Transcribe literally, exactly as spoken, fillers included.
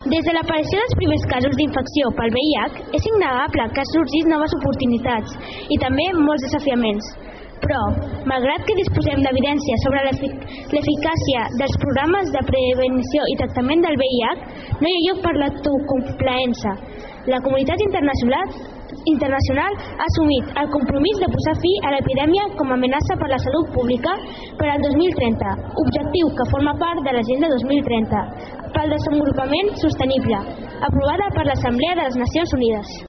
Des de l'aparició dels primers casos d'infecció pel V I H, és innegable que han sorgit noves oportunitats i també molts desafiaments. Però, malgrat que disposem d'evidència sobre l'eficàcia dels programes de prevenció i tractament del V I H, no hi ha lloc per l'autocomplaença. La comunitat internacional, internacional ha assumit el compromís de posar fi a l'epidèmia com a amenaça per la salut pública per al dos mil trenta, objectiu que forma part de l'Agenda dos mil trenta pel desenvolupament sostenible, aprovada per l'Assemblea de les Nacions Unides.